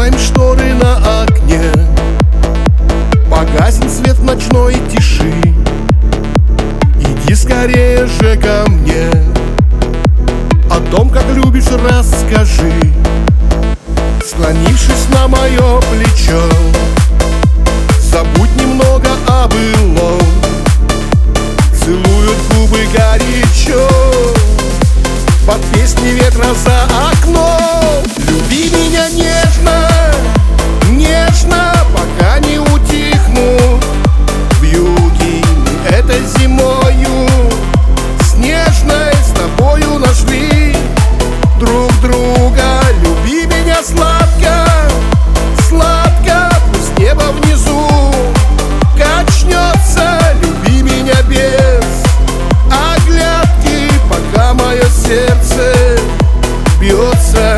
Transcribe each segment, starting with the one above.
Закроем шторы на окне, погаснет свет в ночной тиши. Иди скорее же ко мне, о том, как любишь, расскажи. Склонившись на мое плечо, забудь немного о былом. Целуют губы горячо под песни ветра за окном. Люби меня нежно, нежно, пока не утихнут вьюги. Это зимою снежной с тобою нашли друг друга. Люби меня сладко, сладко, пусть небо внизу качнется. Люби меня без оглядки, пока мое сердце бьется.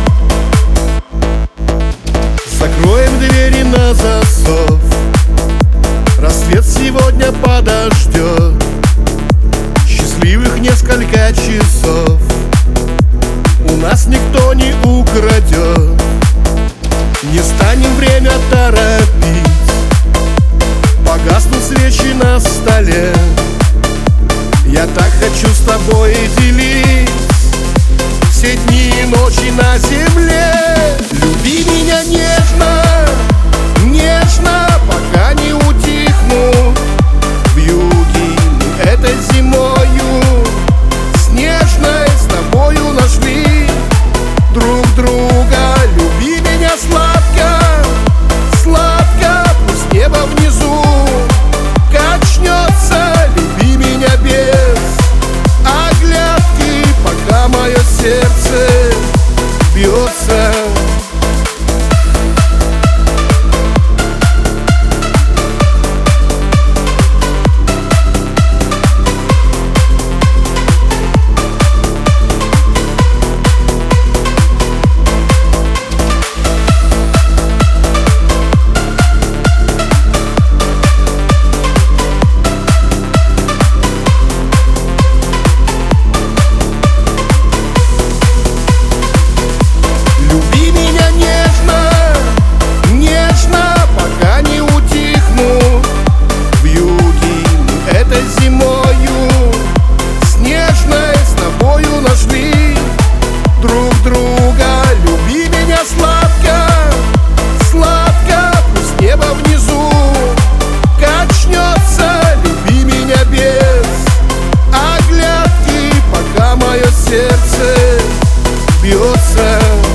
Закроем двери на засов, рассвет сегодня подождет. Счастливых несколько часов у нас никто не украдет. Не станем время торопить, погаснут свечи на столе. Я так хочу с тобой делить все дни и ночи на земле. Люби меня нежно, нежно, пока не утихнут вьюги. Это зимою снежной с тобою нашли друг друга. Люби меня сладко, сладко, пусть небо внизу качнется. Люби меня без оглядки, пока мое сердце бьется. Зимою снежной с тобою нашли друг друга. Люби меня сладко, сладко, пусть небо внизу качнется. Люби меня без оглядки, пока мое сердце бьется.